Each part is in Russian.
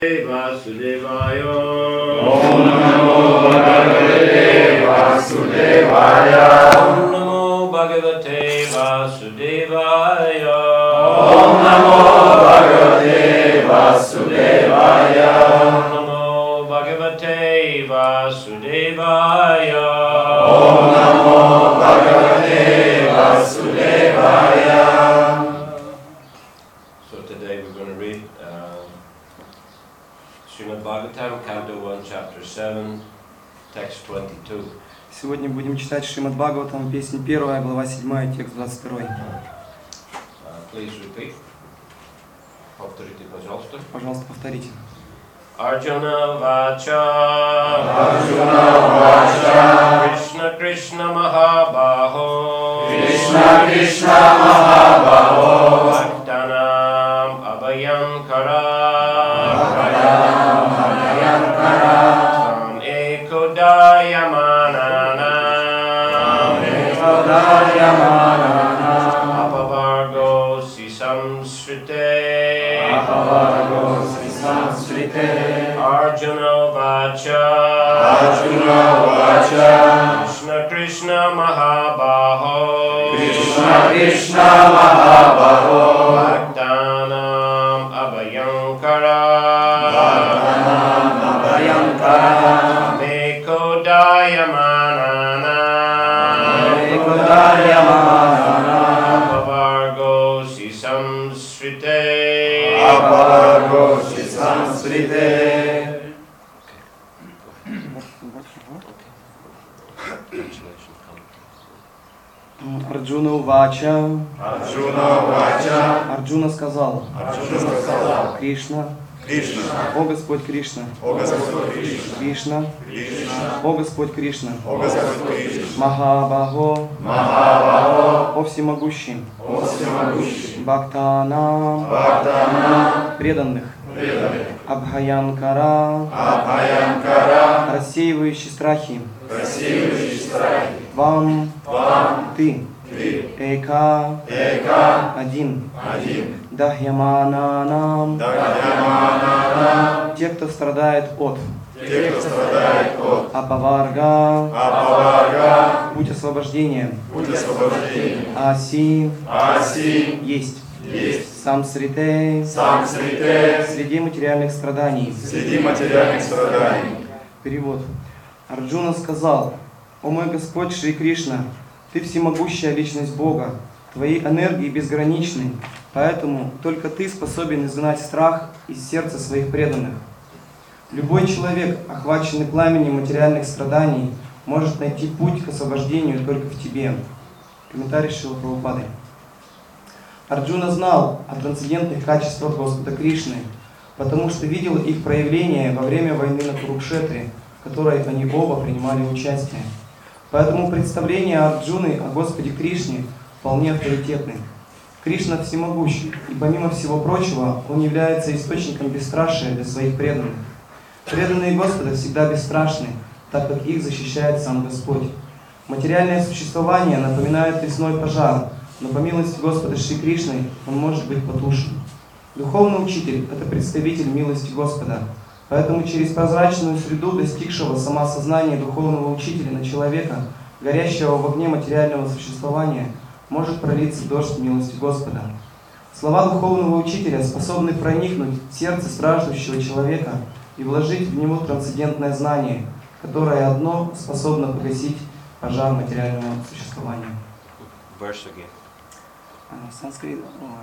Vasudevaya. Om Namo Bhagavate Vasudevaya. Om Namo Bhagavate Vasudevaya. Om Namo Bhagavate Vasudevaya. Om Namo Bhagavate Vasudevaya. Om Namo Bhagavate Vasudevaya. So today we're going to read Srimad Bhagavatam, Canto 1, Chapter 7, Text 22. Сегодня будем читать Шримад Бхагаватам, песня 1, глава 7, текст 22. Please repeat. Повторите, пожалуйста. Пожалуйста, повторите. Arjuna Vacha. Arjuna Vacha. Krishna Krishna Mahabaho. Krishna Krishna Mahabaho. Bhaktanam Abhayankara. Bhaktanam Abhayankara. Tam Ekodayamananam. Ekodayamananam. Apavargo Sisamsrite. Apavargo Sisamsrite. Arjuna Vacha. Arjuna Vacha. Krishna Krishna Mahabaho. Krishna Krishna Mahabaho. Bhaktanam Abhayankara. Bhaktanam Abhayankara. Mekodayamananam. Ekodayamananam. Apavargo Sisamsrite. Apavargo Sisamsrite. Арджуна Увача. Арджуна Вача. Арджуна сказал: Арджуна сказал: Кришна, Кришна, о Господь Кришна, о Господь Кришна, Кришна, Кришна, о Господь Кришна, о Господь Кришна, Махабахо, Махабао, о Всемогущий, о Всемогущий, Бхактанам, Бхактанам, преданных, преданных, Абхаянкара, Абхаянкара, рассеивающий страхи, рассеивающий страхи, вам, вам, ты, ты, Эка, Эка, один, один, Дахьямананам, Дахьямананам, те, кто страдает от те, кто страдает от Апаварга, Апаварга, путь освобождения, путь освобождения, Аси, Аси, есть, есть, Самсрите, Самсрите, среди материальных страданий. среди материальных страданий. Перевод. Арджуна сказал: «О мой Господь Шри Кришна, Ты всемогущая личность Бога, Твои энергии безграничны, поэтому только Ты способен изгнать страх из сердца своих преданных. Любой человек, охваченный пламенем материальных страданий, может найти путь к освобождению только в Тебе». Комментарий Шрилы Прабхупады. Арджуна знал о трансцендентных качествах Господа Кришны, потому что видел их проявление во время войны на Курукшетре, в которой они оба принимали участие. Поэтому представления Арджуны о Господе Кришне вполне авторитетны. Кришна всемогущ, и помимо всего прочего, Он является источником бесстрашия для своих преданных. Преданные Господа всегда бесстрашны, так как их защищает сам Господь. Материальное существование напоминает лесной пожар, но по милости Господа Шри Кришны он может быть потушен. Духовный учитель – это представитель милости Господа, поэтому через прозрачную среду достигшего самосознания духовного учителя на человека, горящего в огне материального существования, может пролиться дождь милости Господа. Слова духовного учителя способны проникнуть в сердце страждущего человека и вложить в него трансцендентное знание, которое одно способно погасить пожар материального существования. Verse again. Санскрит.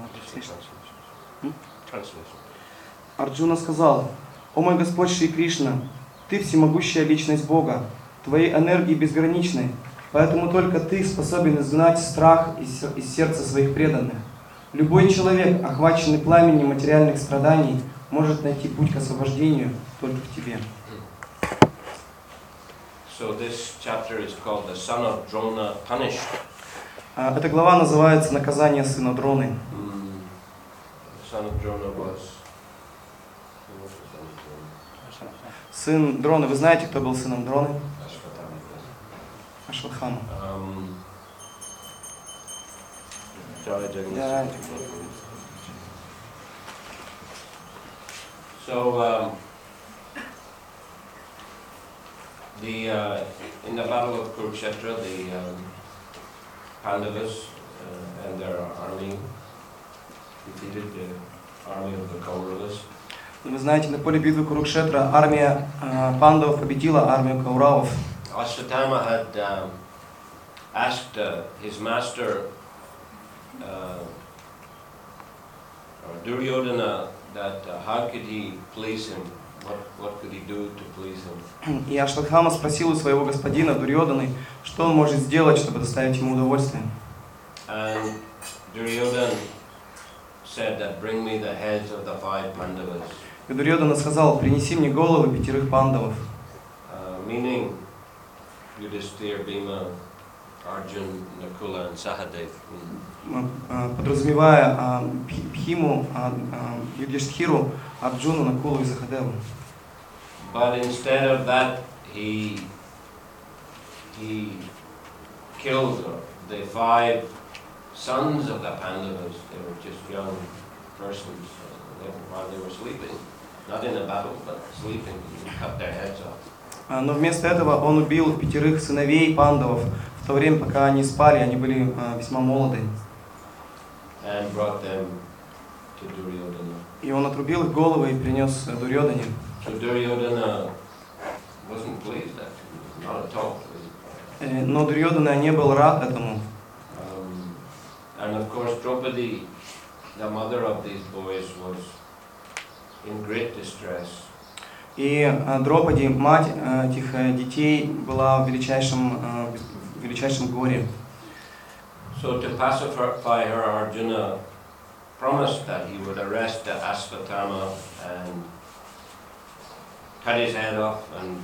Translation. Арджуна сказал: «О мой Господь Шри Кришна, Ты всемогущая личность Бога, Твои энергии безграничны, поэтому только Ты способен изгнать страх из сердца своих преданных. Любой человек, охваченный пламенем материальных страданий, может найти путь к освобождению только в Тебе». So this chapter is called The Son of Drona Punished. Эта глава называется «Наказание сына Дроны». The son of Drona was... Сын Дроны, вы знаете, кто был сыном Дроны? Ашватхама. So in the Battle of Kurukshetra, the Pandavas and their army defeated the army of the Kauravas. Вы знаете, на поле битвы Курукшетра армия пандавов победила армию кауравов. Ashwatthama had asked his master Duryodhana that how could he please him? What could he do to please him? И Ашватхама спросил у своего господина Дурьоданы, что он может сделать, чтобы доставить ему удовольствие. And Duryodhana said that bring me the heads of the 5 Pandavas. И Дурьодана сказал: принеси мне головы 5 пандавов. Meaning Yudhishthira, Bhima, Arjun, Nakula and Sahadev. Подразумевая Бхиму, Юдхишthиру, Арджуну, Накулу и Сахадеву. But instead of that, he killed the 5 sons of the Pandavas. They were just young persons while they were sleeping, not in a battle, but sleeping. He cut their heads off. Но вместо этого он убил 5 сыновей пандавов, в то время, пока они спали, они были весьма молоды. And brought them to Duryodhana. И он отрубил их головы и принес Дурьодане. So Duryodhana wasn't pleased, actually, not at all pleased. Но Дурьодана не был рад этому. And of course Draupadi, the mother of these boys, was in great distress. И Дропади, мать этих детей, была в величайшем горе. So to pacify her, Arjuna promised that he would arrest Ashwatthama and cut his head off and,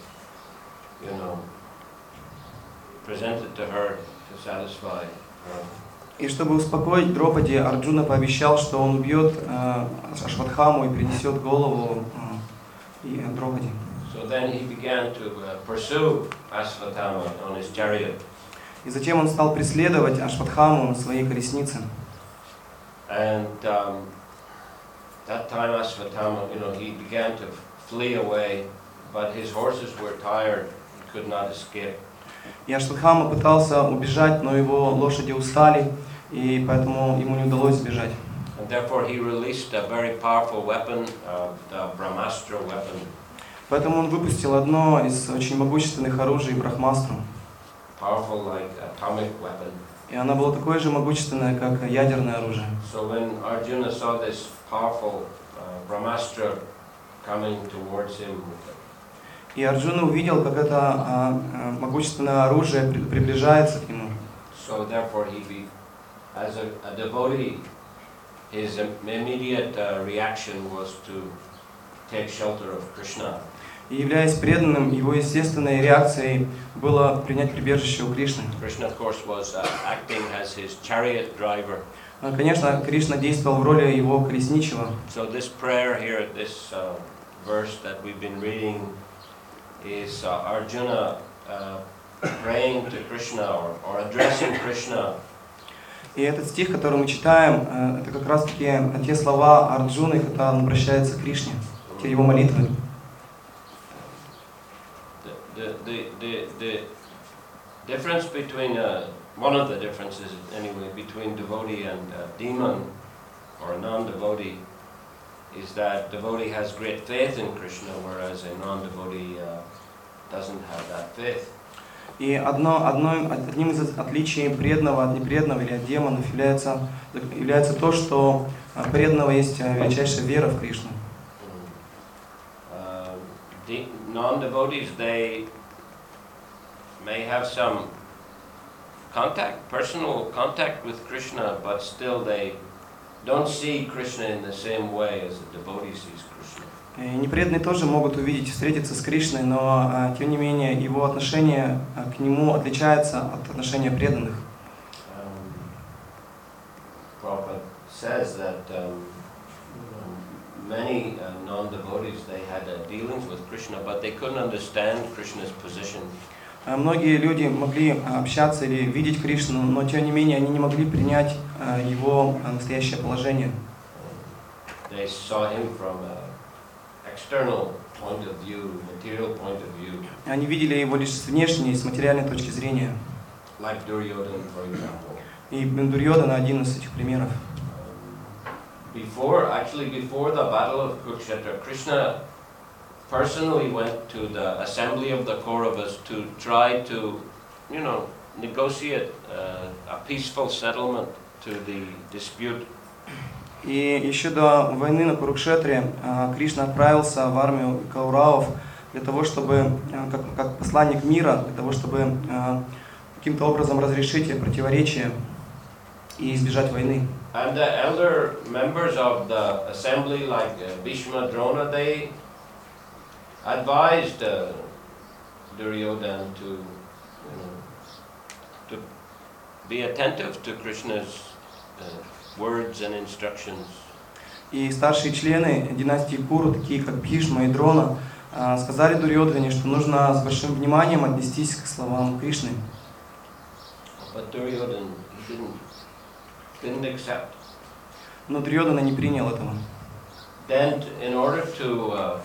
present it to her to satisfy her. И чтобы успокоить Дропади, Арджуна пообещал, что он убьет Ашватхаму и принесет голову и Дропади. So then he began to pursue Ashwatthama on his chariot. И затем он стал преследовать Ашватхаму на своей колеснице. And that time Ashwatthama, he began to flee away, but his horses were tired, he could not escape. И Ашватхама пытался убежать, но его лошади устали, и поэтому ему не удалось сбежать. And therefore he released a very powerful weapon, the Brahmastra weapon. Поэтому он выпустил одно из очень могущественных оружий, Брахмастру. Powerful like atomic weapon. И она была такой же могущественная, как ядерное оружие. So when Arjuna saw this powerful Brahmastra coming towards him, И Арджуна увидел, как это могущественное оружие приближается к нему. so therefore as a devotee, his immediate reaction was to take shelter of Krishna. И являясь преданным, его естественной реакцией было принять прибежище у Кришны. Krishna, of course, was acting as his chariot driver. Конечно, Кришна действовал в роли его колесничего. So this prayer here, this verse that we've been reading, is Arjuna praying to Krishna or addressing Krishna. И этот стих, который мы читаем, это как раз-таки те слова Арджуны, когда он обращается к Кришне, те его молитвы. The difference between, one of the differences anyway, between devotee and demon or a non-devotee is that devotee has great faith in Krishna, whereas a non-devotee doesn't have that faith. И одним из отличий преданного от непреданного или от демонов является то, что преданного есть величайшая вера в Кришну. Non-devotees, they may have some personal contact with Krishna, but still they don't see Krishna in the same way as a devotee sees Krishna. И непреданные тоже могут встретиться с Кришной, но тем не менее его отношение к нему отличается от отношения преданных. Prabhupada says that many non-devotees, they had dealings with Krishna, but they couldn't understand Krishna's position. Многие люди могли общаться или видеть Кришну, но тем не менее они не могли принять его настоящее положение. They saw him from external point of view, material point of view, Они видели его лишь с внешней, с материальной точки зрения. like Duryodhana, for example. И Дурьодана один из этих примеров. Before the battle of Kurukshetra, Krishna personally went to the assembly of the Kauravas to try to, negotiate a peaceful settlement to the dispute. И еще до войны на Курукшетре Кришна отправился в армию Кауравов для того, чтобы, как посланник мира, для того, чтобы каким-то образом разрешить противоречия и избежать войны. And the elder members of the assembly, like Bhishma, Drona, they advised Duryodhana to be attentive to Krishna's words and instructions. И старшие члены династии Куру, такие как Бхишма и Дрона, сказали Дурьодхане, что нужно с большим вниманием отнестись к словам Кришны. But Duryodhana, he didn't accept. Но Дурьодхана не принял этого. Then, in order to,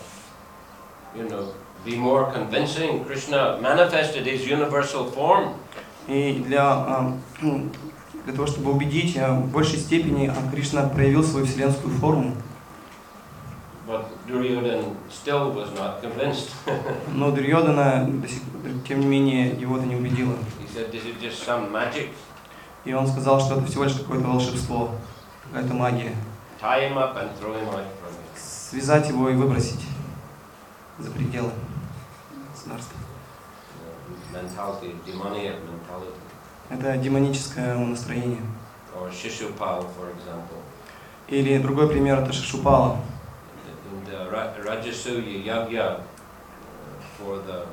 be more convincing, Krishna manifested his universal form. И для того, чтобы убедить, в большей степени Кришна проявил свою вселенскую форму. But Duryodhana still was not convinced. Но Дурьодхана, тем не менее, его это не убедило. He said, "This is just some magic. И он сказал, что это всего лишь какое-то волшебство, какая-то магия. Tie him up and throw him out from it." Связать его и выбросить за пределы государства. Mentality, demoniac mentality. Это демоническое настроение. Or Shishupal, for example. Или другой пример это Шишупала. In the Rajasuya Yagya, for the,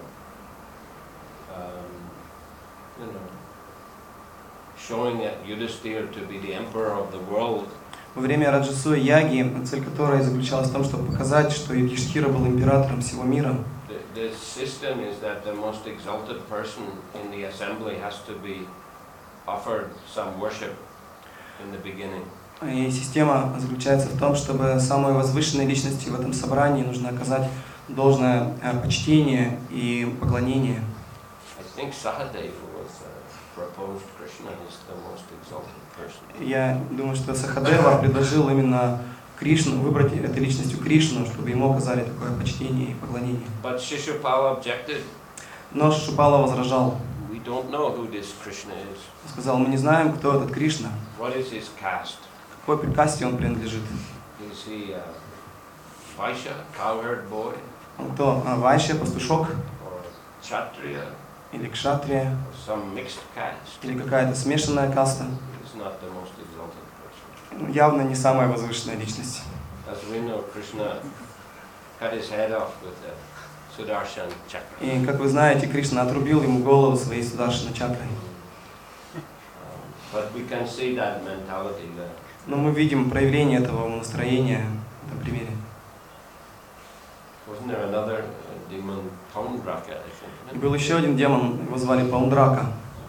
showing that Yudhisthira to be the emperor of the world. Во время Раджасуя Яги, цель которой заключалась в том, чтобы показать, что Юдхиштхира был императором всего мира. The system is that the most exalted person in the assembly has to be offered some worship in the beginning. И система заключается в том, чтобы самой возвышенной личности в этом собрании нужно оказать должное почтение и поклонение. I think Sahadeva was proposed Krishna is the most exalted person. Я думаю, что Сахадева предложил именно Кришну, выбрать этой личностью Кришну, чтобы ему оказали такое почтение и поклонение. But Shishupala objected. Но Шишупала возражал. We don't know who this Krishna is. Сказал, мы не знаем, кто этот Кришна, What is his caste? какой касте он принадлежит. Is he a Vaishya, cowherd boy, Он кто, Вайшья, пастушок, or Kshatriya, или Кшатрия, or some mixed caste? или какая-то смешанная каста. He's not the most exalted person. Явно не самая возвышенная личность. As we know, Krishna cut his head off with a Sudarshan chakra. И, как вы знаете, Кришна отрубил ему голову своей Сударшана чакрой. But we can see that mentality there. Но мы видим проявление этого настроения в этом примере. Wasn't there another demon, Paundraka, I think? И был еще один демон, его звали Паундрака.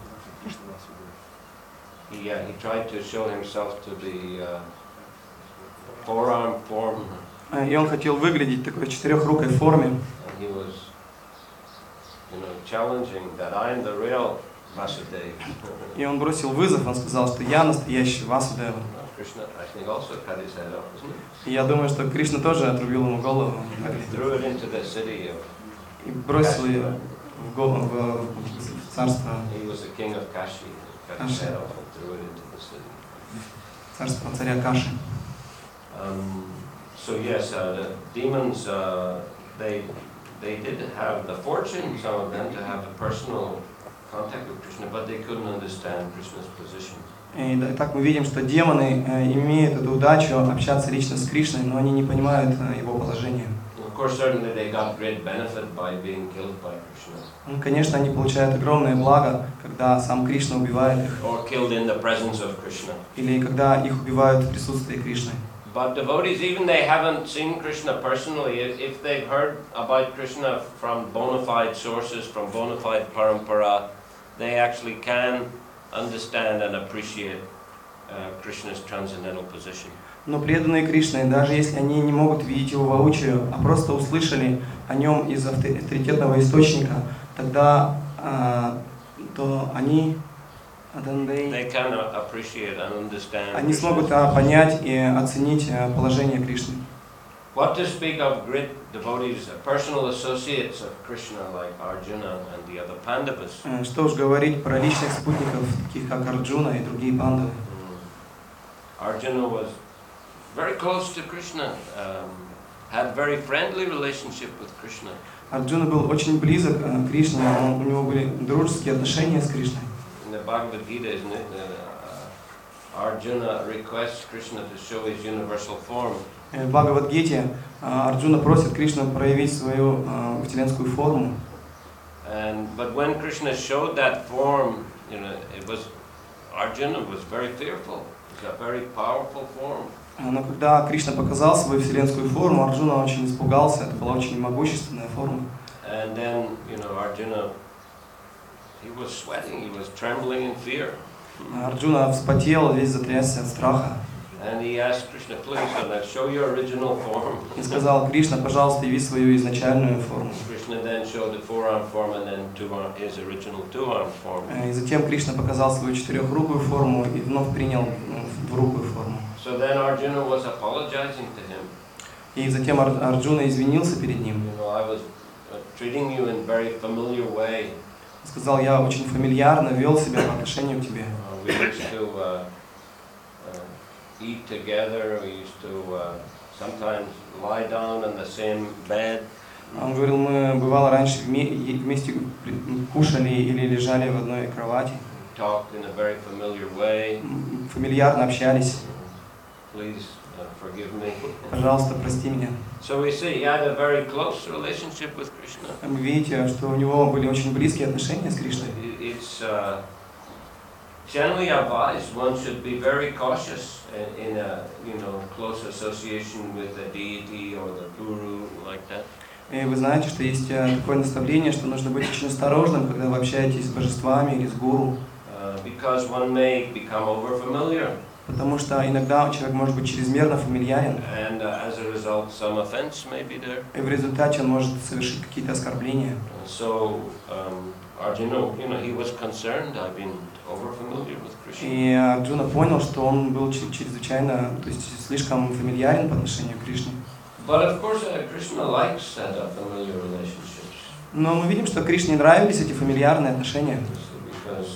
He tried to show himself to be four-arm form. И он хотел выглядеть в такой четырехрукой форме. And he was, challenging that I am the real Vasudeva. И он бросил вызов, он сказал, что я настоящий Васудева. Krishna, I think, also cut his head off, isn't it? И я думаю, что Кришна тоже отрубил ему голову He threw it into the city of. и бросил ее в царство, He was the king of Kashi. Cut his head off and threw it into the city. царство царя Каши. So yes, the demons, they did have the fortune, some of them, to have a personal contact with Krishna, but they couldn't understand Krishna's position. И так мы видим, что демоны имеют эту удачу общаться лично с Кришной, но они не понимают его положение. Of course, certainly they got great benefit by being killed by Krishna. Конечно, они получают огромное благо, когда сам Кришна убивает их, Or killed in the presence of Krishna. или когда их убивают в присутствии Кришны. But devotees, even they haven't seen Krishna personally, if they've heard about Krishna from bona fide sources, from bona fide parampara, they actually can understand and appreciate Krishna's transcendental position. Но преданные Кришны, даже если они не могут видеть его воочию, а просто услышали о нем из авторитетного источника, тогда то они They can appreciate and understand. они Krishna's смогут понять и оценить положение Кришны. What to speak of great devotees, personal associates of Krishna like Arjuna and the other Pandavas. Что уж говорить про личных спутников, таких как Арджуна и другие пандавы. Arjuna was very close to Krishna, had very friendly relationship with Krishna. Арджуна был очень близок к Кришне, у него были дружеские отношения с Кришной. In the Bhagavad Gita, isn't it? Arjuna requests Krishna to show his universal form. В Бхагавад-гите Арджуна просит Кришну проявить свою вселенскую форму. But when Krishna showed that form, Arjuna was very fearful. It's a very powerful form. Но когда Кришна показал свою вселенскую форму, Арджуна очень испугался. Это была очень могущественная форма. And then, Arjuna, he was sweating, he was trembling in fear. Арджуна вспотел, весь затрясся от страха. And he asked Krishna, please, show your original form. И сказал: Кришна, пожалуйста, яви свою изначальную форму. Krishna then showed the four-arm form and then his original two-arm form. И затем Кришна показал свою четырехрукую форму и вновь принял двурукую форму. So then Arjuna was apologizing to him. И затем Арджуна извинился перед ним. I was treating you in very familiar way. Сказал: я очень фамильярно вел себя по отношению к тебе. We used to eat together. We used to sometimes lie down on the same bed. Он говорил: мы бывало раньше вместе кушали или лежали в одной кровати. Talked in a very familiar way. Фамильярно общались. Please forgive me. Пожалуйста, прости меня. So we see he had a very close relationship with Krishna. Вы видите, что у него были очень близкие отношения с Кришной. It's generally advised one should be very cautious in a close association with the deity or the guru like that. И вы знаете, что есть такое наставление, что нужно быть очень осторожным, когда вы общаетесь с божествами или с гуру. Because one may become overfamiliar. Потому что иногда человек может быть чрезмерно фамильярен. And as a result, some offense may be there. И в результате он может совершить какие-то оскорбления. So Arjuna, he was concerned. I've been overfamiliar with Krishna. И Арджуна понял, что он был чрезвычайно, то есть слишком фамильярен по отношению к Кришне. But of course, Krishna likes familiar relationships. Но мы видим, что Кришне нравились эти фамильярные отношения. Because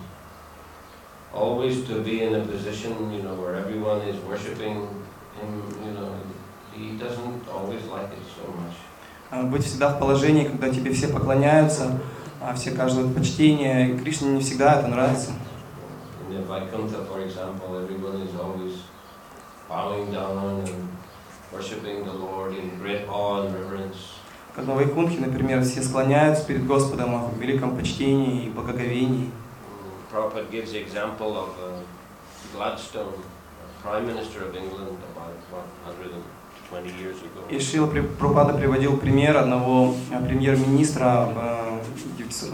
always to be in a position, where everyone is worshiping him, he doesn't always like it so much. Быть всегда в положении, когда тебе все поклоняются, все оказывают почтение, и Кришне не всегда это нравится. In the Vaikuntha, for example, everyone is always bowing down and worshiping the Lord in great awe and reverence. Как на Вайкунтхе, например, все склоняются перед Господом в великом почтении и благоговении. Prabhupada gives the example of Gladstone, Prime Minister of England, about 120 years ago. И Шрила Прабхупада приводил пример одного премьер-министра в 900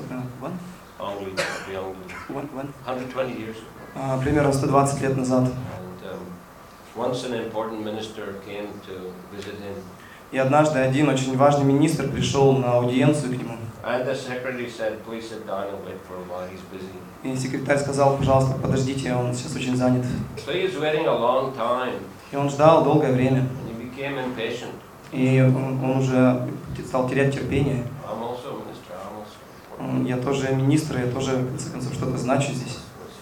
120 years ago. Примерно 120 лет назад. And once an important minister came to visit him. И однажды один очень важный министр пришел на аудиенцию к нему. And the secretary said, "Please sit down and wait for a while. He's busy." И секретарь сказал: пожалуйста, подождите, он сейчас очень занят. So he was waiting a long time. И он ждал долгое время. And he became impatient. И он уже стал терять терпение. I'm also a minister. I'm also important. Я тоже министр, я тоже, в конце концов, что-то значу здесь.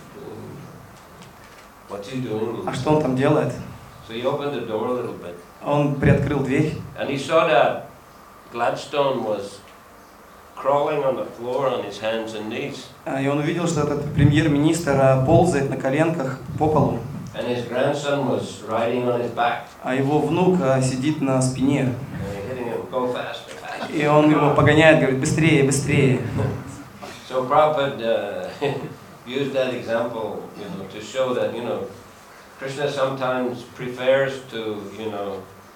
What's he doing? А что он там делает? So he opened the door a little bit. Он приоткрыл дверь. And he saw that Gladstone was crawling on the floor on his hands and knees. И он увидел, что этот премьер-министр ползает на коленках по полу. And his grandson was riding on his back. А его внук сидит на спине. And he hitting him, go faster, faster. И он его погоняет, говорит: быстрее, быстрее. So Prabhupada used that example, to show that, Krishna sometimes prefers to,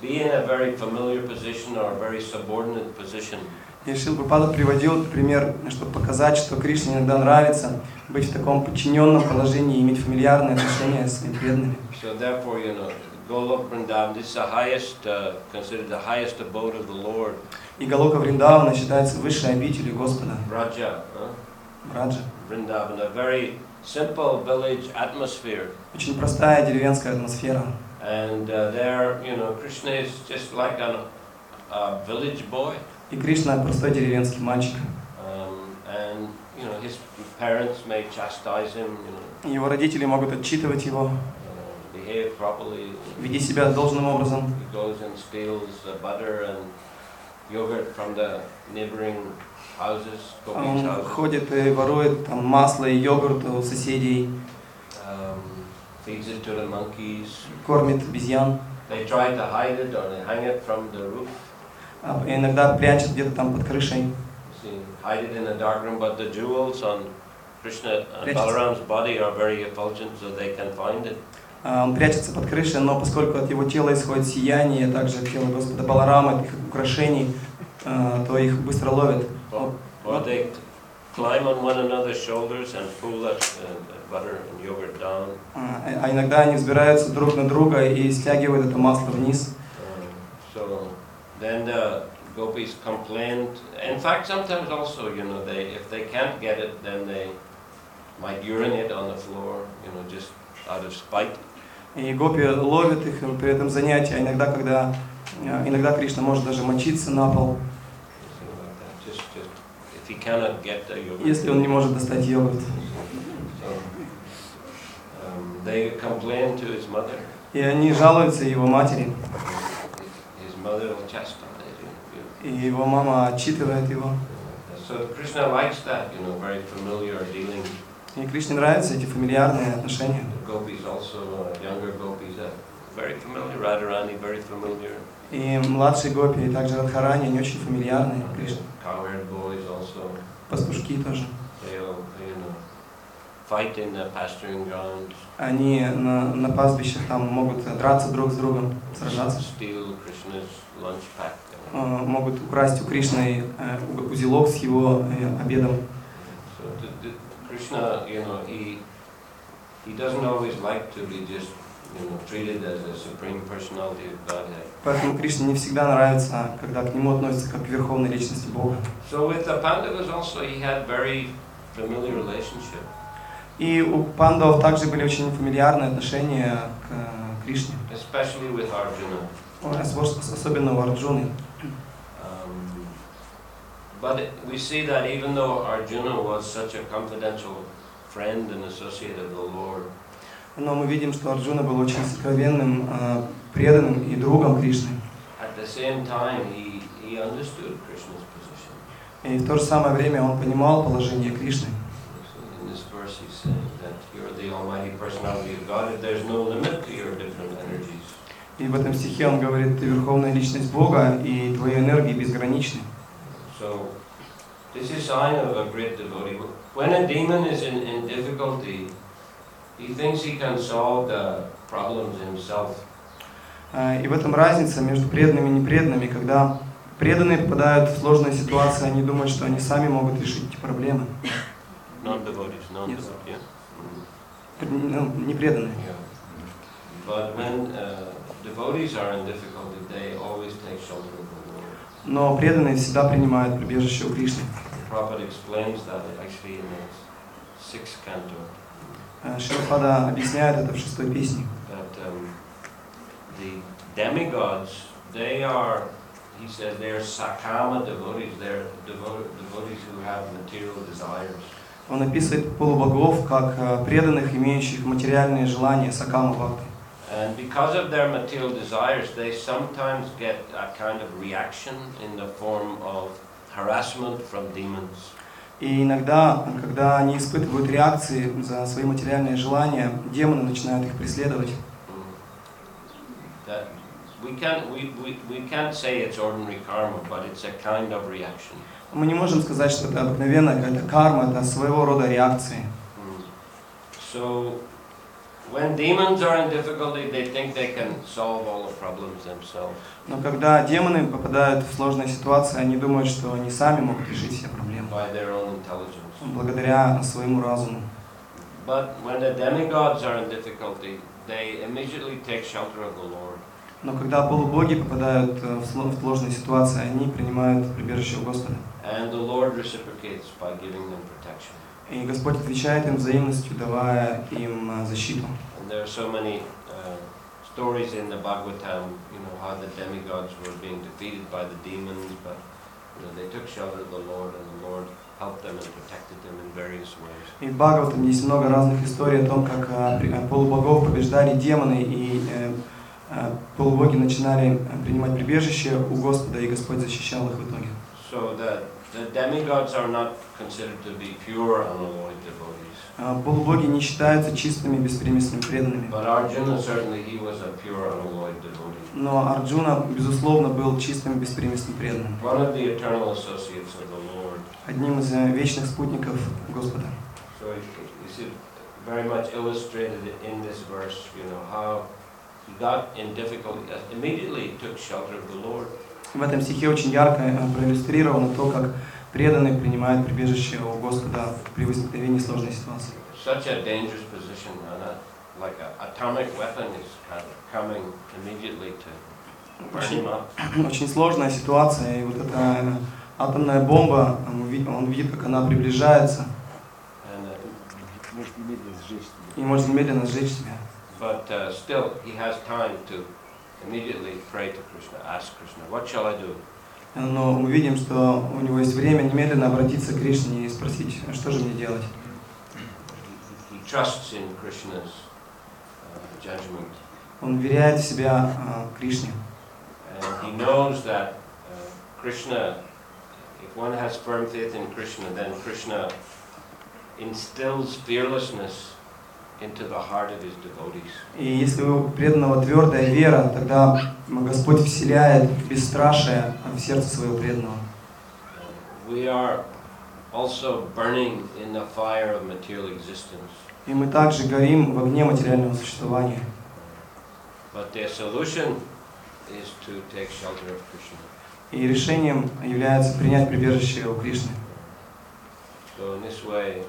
be in a very familiar position or a very subordinate position. И Шрила Прабхупада приводил этот пример, чтобы показать, что Кришне иногда нравится быть в таком подчиненном положении и иметь фамильярные отношения с своими преданными. So therefore, Golok Vrindavan, this is the highest, considered the highest abode of the Lord. И Галока Вриндавана считается высшей обителью Господа. Braja, Браджа. Vrindavan, a very simple village atmosphere. Очень простая деревенская атмосфера. And there, Krishna is just like a village boy. И Кришна простой деревенский мальчик. And his parents may chastise him, Его родители могут отчитывать его, behave properly. веди себя должным образом. He goes and steals butter and yogurt from the neighboring houses, gopis' Он houses. ходит и ворует там масло и йогурт у соседей, Feeds it to the monkeys. кормит обезьян. They try to hide it or they hang it from the roof. Иногда прячет где-то там под крышей. Hide it in a dark room, but the jewels on Krishna and Balaram's body are very effulgent, so they can find it. Он прячется под крышей, но поскольку от его тела исходит сияние, также от тела Господа Баларама, от их украшений, то их быстро ловят. Or they climb on one another's shoulders and pull that butter and yogurt down. А иногда они взбираются друг на друга и стягивают это масло вниз. So then the gopis complained. In fact, sometimes also, if they can't get it, then they might urinate on the floor, just out of spite. И гопи ловят их при этом занятии, а иногда Кришна может даже мочиться на пол, Just if he cannot get the yogurt. если он не может достать йогурт. So, they complain to his mother. И они жалуются его матери, His mother will chastise и его мама отчитывает его. So Krishna likes that, very familiar dealing. И Кришне нравятся эти фамильярные отношения. The gopis also, younger gopis, very familiar. Radharani, very familiar. И младшие гопи, и также Радхарани, они очень фамильярные Кришне. Cowherd boys also. Пастушки тоже. They'll, fight in the pasturing grounds. Они на пастбищах там могут драться друг с другом, сражаться. Steal Krishna's lunch pack. Могут украсть у Кришны узелок с его обедом. So Krishna, he doesn't always like to be just, treated as a supreme personality of Godhead. Поэтому Кришне не всегда нравится, когда к нему относятся как к верховной личности Бога. So with the Pandavas also he had very familiar relationship. И у пандавов также были очень фамильярные отношения к Кришне. Especially with Arjuna. Особенно у Арджуны. But we see that even though Arjuna was such a confidential friend and associate of the Lord, Но мы видим, что Арджуна был очень сокровенным, преданным и другом Кришны. at the same time he understood Krishna's position. И в то же самое время он понимал положение Кришны. So in this verse he's saying that you're the almighty personality of God, there's no limit to your different energies. И в этом стихе он говорит: ты верховная личность Бога, и твои энергии безграничны. So this is sign of a great devotee. When a demon is in difficulty, he thinks he can solve the problems himself. И в этом разница между преданными и непреданными. Когда преданные попадают в сложные ситуации, они думают, что они сами могут решить эти проблемы. Non-devotees, Yes. yeah. Непреданные. Yeah. But when devotees are in difficulty, they always take shelter of the Lord. Но преданные всегда принимают прибежище у Кришны. Prabhupada explains that actually in the 6th canto. Шрила объясняет это в 6-й песне. That the demigods, they are, he says, they are sakama devotees. They're devotees who have material desires. Он описывает полубогов как преданных, имеющих материальные желания, сакама бхакти. And because of their material desires, they sometimes get a kind of reaction in the form of harassment from demons. И иногда, когда они испытывают реакции за свои материальные желания, демоны начинают их преследовать. That we can't say it's ordinary karma, but it's a kind of reaction. Мы не можем сказать, что это обыкновенная какая-то карма, это своего рода реакции. So when demons are in difficulty, they think they can solve all the problems themselves. Но когда демоны попадают в сложные ситуации, они думают, что они сами могут решить все проблемы By their own intelligence. благодаря своему разуму. But when the demigods are in difficulty, they immediately take shelter of the Lord. Но когда полубоги попадают в сложные ситуации, они принимают прибежище у Господа. And the Lord reciprocates by giving them protection. И Господь отвечает им взаимностью, давая им защиту. And there are so many stories in the Bhagavatam, you know, how the demigods were being defeated by the demons, but you know, they took shelter of the Lord, and the Lord helped them and protected them in various ways. И в Бхагаватам есть много разных историй о том, как полубогов побеждали демоны, и полубоги начинали принимать прибежище у Господа, и Господь защищал их в итоге. So the demigods are not considered to be pure, unalloyed devotees. Полубоги не считаются чистыми, беспримесными преданными. But Arjuna, certainly he was a pure, unalloyed devotee. Но Арджуна, безусловно, был чистым, беспримесным преданным. One of the eternal associates of the Lord. Одним из вечных спутников Господа. So you see very much illustrated in this verse, you know, how he got in difficulty, immediately took shelter of the Lord. В этом стихе очень ярко проиллюстрировано то, как преданные принимают прибежище у Господа при возникновении сложной ситуации. Such a dangerous position, and like an atomic weapon is kind of coming immediately to burn him up. Очень сложная ситуация, и вот эта атомная бомба, он видит, как она приближается, и может немедленно сжечь себя. But still, he has time to immediately pray to Krishna, ask Krishna, what shall I do? Но мы видим, что у него есть время немедленно обратиться к Кришне и спросить, что же мне делать. He trusts in Krishna's judgment. Он веряет в себя Кришне. And he knows that Krishna, if one has firm faith in Krishna, then Krishna instills fearlessness into the heart of his devotees. И если у преданного твердая вера, тогда Господь вселяет бесстрашие в сердце своего преданного. We are also burning in the fire of material existence. И мы также горим в огне материального существования. But the solution is to take shelter of Krishna. И решением является принять прибежище у Кришны. So in this way,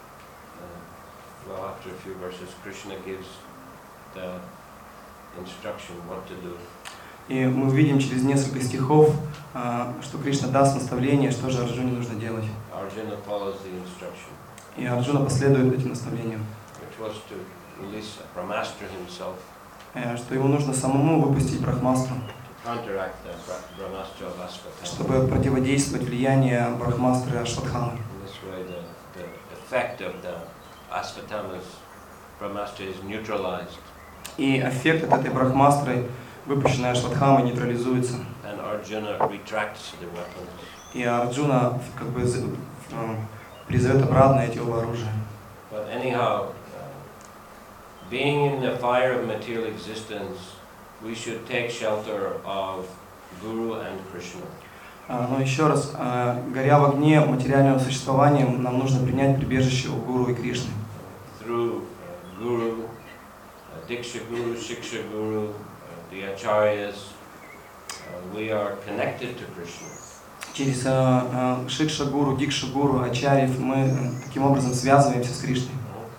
well, after a few verses, Krishna gives the instruction what to do. И мы увидим через несколько стихов, что Кришна даст наставление, что же Арджуне нужно делать. Arjuna follows the instruction, И Арджуна последует этим наставлениям, which was to release Brahmastra himself, что ему нужно самому выпустить Брахмастру, to counteract the Brahmastra of Asvatthama. чтобы противодействовать влиянию Брахмастры Ашватхамы. In this way, the effect of the Asvatthama's Brahmastra is neutralized, И эффект от этой Брахмастры, выпущенной Ашватхамой, нейтрализуется. and Arjuna retracts the weapons. И Арджуна как бы призовет обратно эти оба оружия. But anyhow, being in the fire of material existence, we should take shelter of Guru and Krishna. Но еще раз, горя в огне материального существования, нам нужно принять прибежище у Гуру и Кришны. Through Guru, Diksha Guru, Shiksha Guru, the Acharyas, we are connected to Krishna. Через Шикша Гуру, Дикша Гуру, Ачарьев мы таким образом связываемся с Кришной.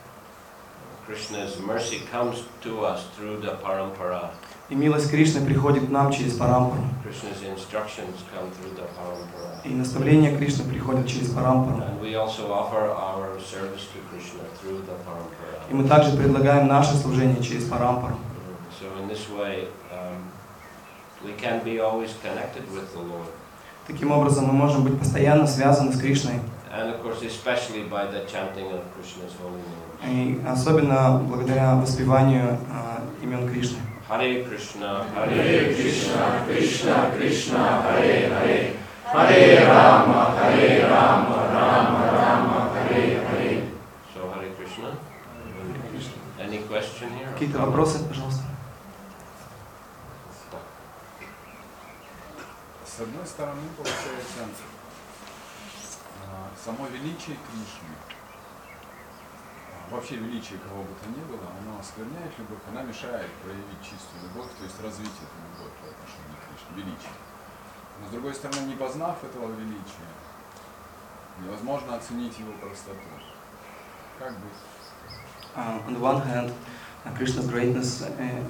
Krishna's mercy comes to us through the parampara. И милость Кришны приходит к нам через парампару. Krishna's instructions come through the parampara. И наставления Кришны приходят через парампару. And we also offer our service to Krishna through the parampara. И мы также предлагаем наше служение через парампару. So in this way, we can be always connected with the Lord. Таким образом мы можем быть постоянно связаны с Кришной. And of course, especially by the chanting of Krishna's holy names. И особенно благодаря воспеванию имен Кришны. Hare Krishna, Hare Krishna, Krishna Krishna, Hare Hare, Hare Rama, Rama Rama, Hare Hare. So Hare Krishna. Any question here? Какие-то вопросы, пожалуйста? С одной стороны, получается, само величие Кришны вообще величие кого бы то ни было, оно оскверняет любовь, она мешает проявить чистую любовь, то есть развить эту любовь по отношению к Кришне, величие. Но с другой стороны, не познав этого величия, невозможно оценить его простоту. Как быть? On the one hand, Krishna's greatness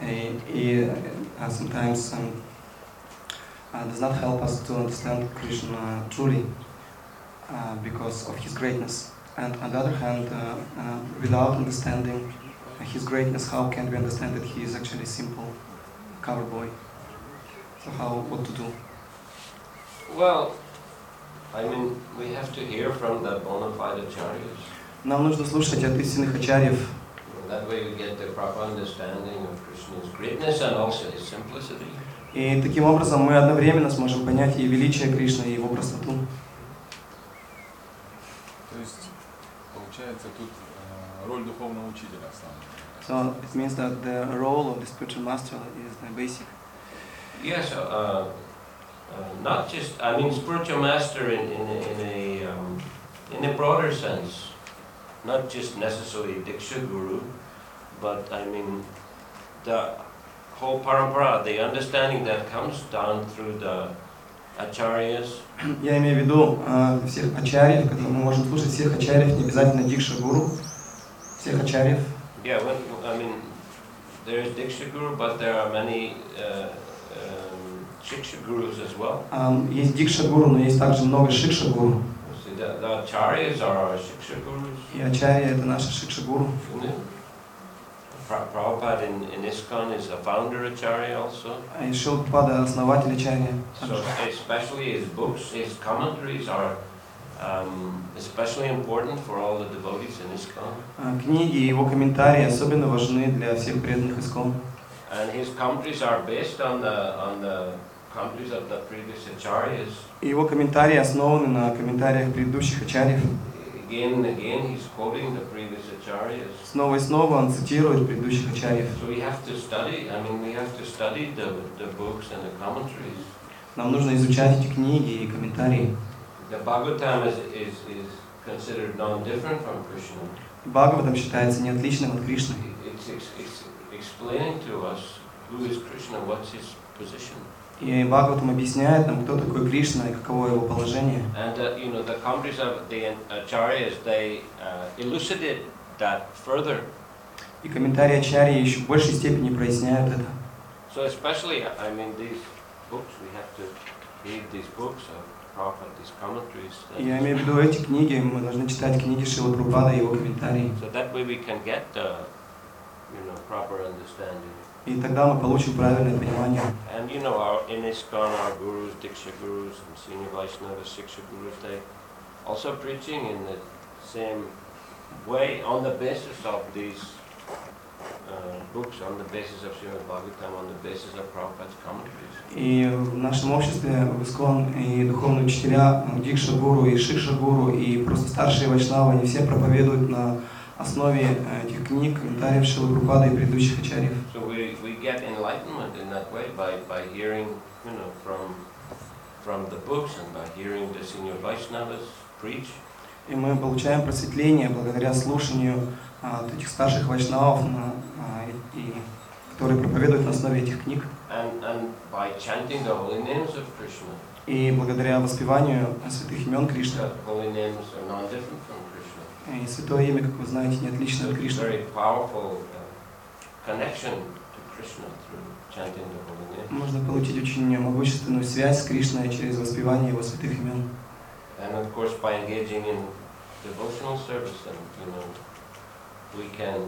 sometimes does not help us to understand Krishna truly because of his greatness. And on the other hand, without understanding his greatness, how can we understand that he is actually a simple cover boy? So what to do? Well, I mean, we have to hear from the bona fide acharyas. Нам нужно слушать от истинных ачарьев. That way we get the proper understanding of Krishna's greatness and also his simplicity. И таким образом мы одновременно сможем понять и величие Кришны, и его простоту. То есть, получается, тут роль духовного учителя основная. So it means that the role of the spiritual master is the basic. Yes, not just, I mean, spiritual master in a broader sense, not just necessarily Diksha Guru, but I mean, the whole parampara, the understanding that comes down through the acharyas. Я имею в виду всех ачарьев, которые мы можем слушать всех ачарьев, не обязательно Дикша Гуру, всех ачарьев. Yeah, I mean, there is Diksha Guru, but there are many Shiksha Gurus as well. Есть Дикша Гуру, но есть также много Шикша Гуру. See, the acharyas are our Shiksha Gurus. И ачарья это наши Шикша Гуру. Isn't it? Prabhupada in ISKCON is a founder acharya also. И Шрила Прабхупада основатель ачарья. So especially his books, his commentaries are especially important for all the devotees in ISKCON. Книги и его комментарии особенно важны для всех преданных ISKCON. And his commentaries are based on the commentaries of the previous acharyas. И его комментарии основаны на комментариях предыдущих ачарьев. Again and again he's quoting the previous acharyas. Снова и снова он цитирует предыдущих ачарьев. So we have to study, I mean we have to study the books and the commentaries. Нам нужно изучать эти книги и комментарии. The Bhagavatam is considered non-different from Krishna. Бхагаватам считается неотличным от Кришны. It's explaining to us who is Krishna, what's his position. И Бхагаватам объясняет нам, кто такой Кришна и каково его положение. And you know, the commentaries of the acharyas, they elucidate that further. И комментарии ачарьи еще в большей степени проясняют это. So especially, I mean, these books, we have to read these books of Prabhupada, these commentaries. Я имею в виду эти книги, мы должны читать книги Шрилы Прабхупады и его комментарии. So that way we can get the, proper understanding. И тогда мы получим правильное понимание. And you know, in ISKCON, our gurus, Diksha Gurus, and Senior Vaishnavas, Shiksha Gurus, they also preaching in the same way on the basis of these books, on the basis of Srimad Bhagavatam, on the basis of Prabhupada's commentaries. И в нашем обществе в ISKCON и духовные учителя, Дикша Гуру и Шикша Гуру, и просто старшие вайшнавы, они все проповедуют на основе этих книг, комментариев Шрилы Прабхупады и предыдущих ачарьев. So we get enlightenment in that way by hearing, from the books and by hearing the Senior Vaishnavas preach. И мы получаем просветление благодаря слушанию от этих старших вайшнавов, которые проповедуют на основе этих книг. And by chanting the holy names of Krishna. И благодаря воспеванию святых имен Кришны. The holy names are non-different from Krishna. И святое имя, как вы знаете, не отлично от Кришны. Very powerful connection to Krishna through chanting the holy names. Можно получить очень могущественную связь с Кришной через воспевание его святых имен. And of course, by engaging in devotional service, and we can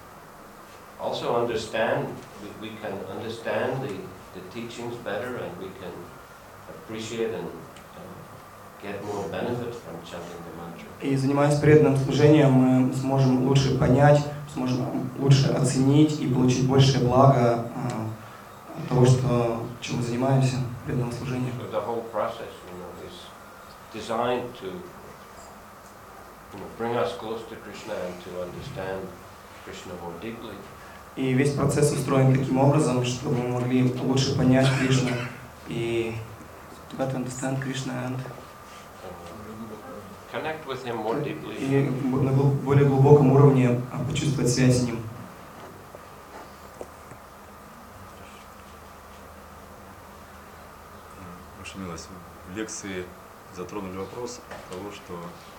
also understand. We can understand the teachings better, and we can appreciate and get more benefit from chanting the mantra. И занимаясь преданным служением, мы сможем лучше понять, сможем лучше оценить и получить большее благо от того, чем мы занимаемся преданным служением. So the whole process, is designed to, bring us close to Krishna and to understand Krishna more deeply. И весь процесс устроен таким образом, чтобы мы могли лучше понять Кришну и better understand Krishna and connect with him more deeply. И на более глубоком уровне почувствовать связь с ним. Ваша милость, в лекции затронули вопрос того, что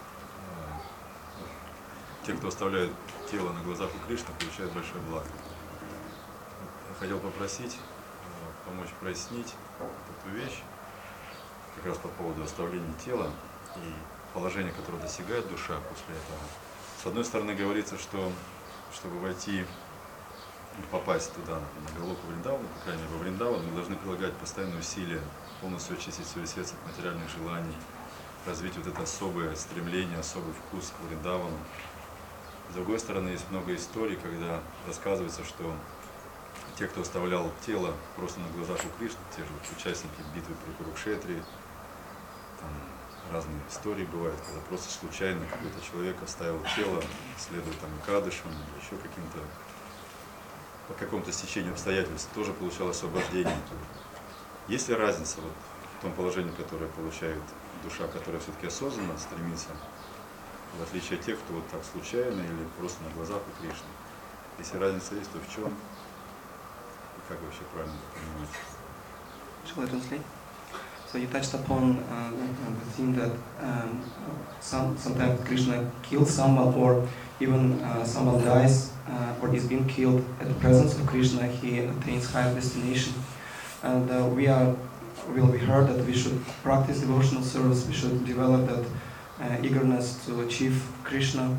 те, кто оставляет тело на глазах у Кришны, получают большое благо. Я хотел попросить помочь прояснить эту вещь, как раз по поводу оставления тела и положения, которое достигает душа после этого. С одной стороны, говорится, что чтобы войти, попасть туда, на Галоку Вриндавана, по крайней мере, во Вриндаван, мы должны прилагать постоянные усилия, полностью очистить свое сердце от материальных желаний, развить вот это особое стремление, особый вкус к Вриндавану. С другой стороны, есть много историй, когда рассказывается, что те, кто оставлял тело просто на глазах у Кришны, те же участники битвы при Курукшетре, там разные истории бывают, когда просто случайно какой-то человек оставил тело, следуя там Экадышам или еще каким-то, по какому-то стечению обстоятельств, тоже получал освобождение. Есть ли разница вот в том положении, которое получает душа, которая все-таки осознанно стремится, в отличие от тех, кто вот так случайно или просто на глазах у Кришны? Если разница есть, то в чем? И как вообще правильно понимать? Shall I translate? So you touched upon the thing that sometimes Krishna kills someone, or even someone dies or is being killed at the presence of Krishna, he attains higher destination. And we heard that we should practice devotional service, we should develop that eagerness to achieve Krishna.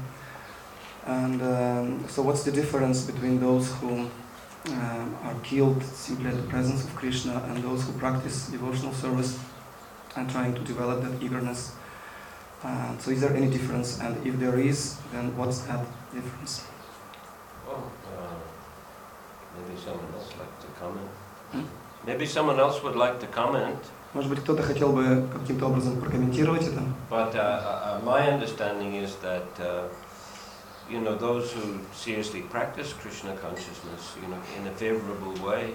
And so what's the difference between those who are killed simply at the presence of Krishna and those who practice devotional service and trying to develop that eagerness? So is there any difference? And if there is, then what's that difference? Well, maybe someone else like to comment. Hmm? Maybe someone else would like to comment. Может быть, кто-то хотел бы каким-то образом прокомментировать это? But my understanding is that those who seriously practice Krishna consciousness, in a favorable way,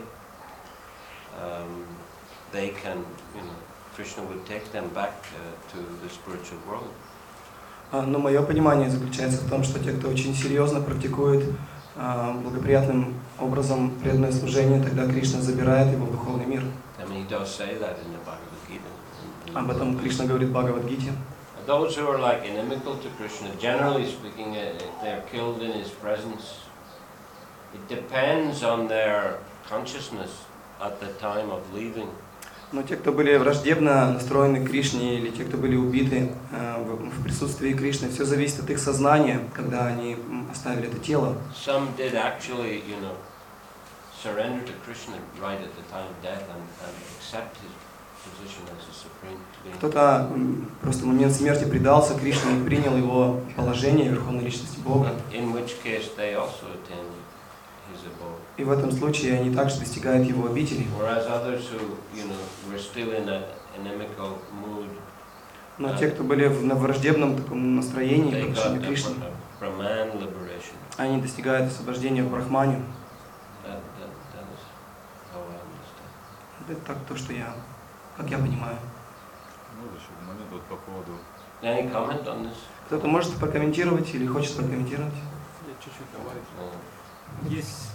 they can, Krishna would take them back to the spiritual world. Но мое понимание заключается в том, что те, кто очень серьезно практикует благоприятным образом преданное служение, тогда Кришна забирает его в духовный мир. I mean, he does say that in the Bhagavad Gita. Об этом Кришна говорит в Бхагавад-гите. Those who are like inimical to Krishna, generally speaking, if they're killed in his presence, it depends on their consciousness at the time of leaving. Но те, кто были враждебно настроены к Кришне, или те, кто были убиты в присутствии Кришны, все зависит от их сознания, когда они оставили это тело. Some did actually, surrender to Krishna right at the time of death and accept his position as a supreme being. Кто-то просто в момент смерти предался Кришне и принял его положение Верховной Личности Бога. In which case they also attend his abode. И в этом случае они также достигают его обители. Whereas others who, were still in an inimical mood, Но те, кто были в враждебном таком настроении по they отношению got к Кришне, a Brahman liberation. они достигают освобождения в Брахмане. That is how I understand. Это так то, что как я понимаю. Ну, еще момент вот по поводу... Any comment on this? Кто-то может прокомментировать или хочет прокомментировать? Я чуть-чуть добавить. No. Есть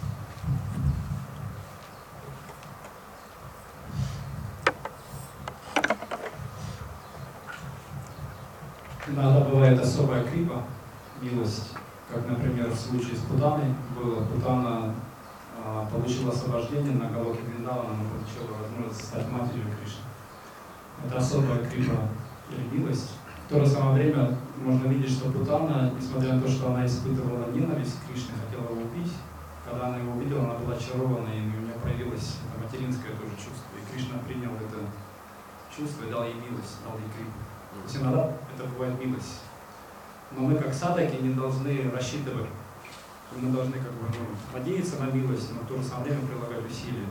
иногда бывает особая крипа, милость, как, например, в случае с Путаной было. Путана получила освобождение на Галоке Вриндавана, она получила возможность стать матерью Кришны. Это особая крипа или милость. В то же самое время можно видеть, что Путана, несмотря на то, что она испытывала ненависть к Кришне, хотела его убить, когда она его увидела, она была очарована, и у нее проявилось это материнское тоже чувство. И Кришна принял это чувство и дал ей милость, дал ей крипу. То есть иногда это бывает милость. Но мы как садаки не должны рассчитывать. Мы должны надеяться на милость, но в то же самое время прилагать усилия.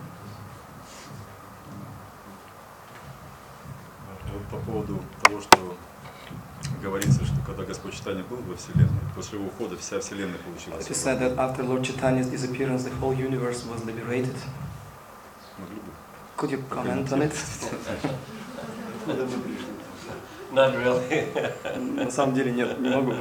Вот по поводу того, что говорится, что когда Господь Чайтанья был во Вселенной, после его ухода вся Вселенная получила It is said that after Lord Chaitanya's disappearance, the whole universe was liberated. Могли бы. Could you comment on it? Not really. На самом деле нет, не могу.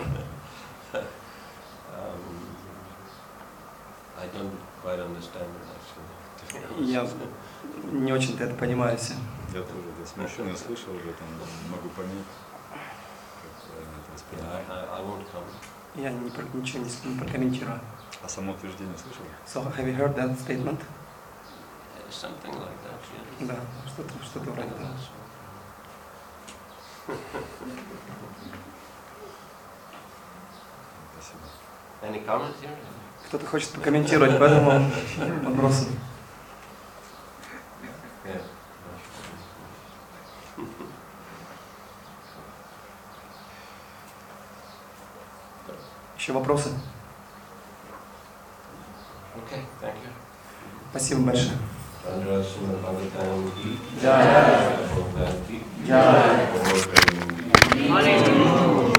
I don't quite understand it actually. Я не очень-то это понимаю все. Я тоже смущенно слышал об этом, но не могу понять, как правильно это воспринимать. I won't comment. Я ничего не прокомментирую. А само утверждение слышал? So, have you heard that statement? Something like that, yeah. Да, что-то вроде того. Спасибо. Any comment here? Кто-то хочет прокомментировать по этому вопросу. Yeah. Еще вопросы? Okay, thank you. Спасибо большое. Yeah. Yeah.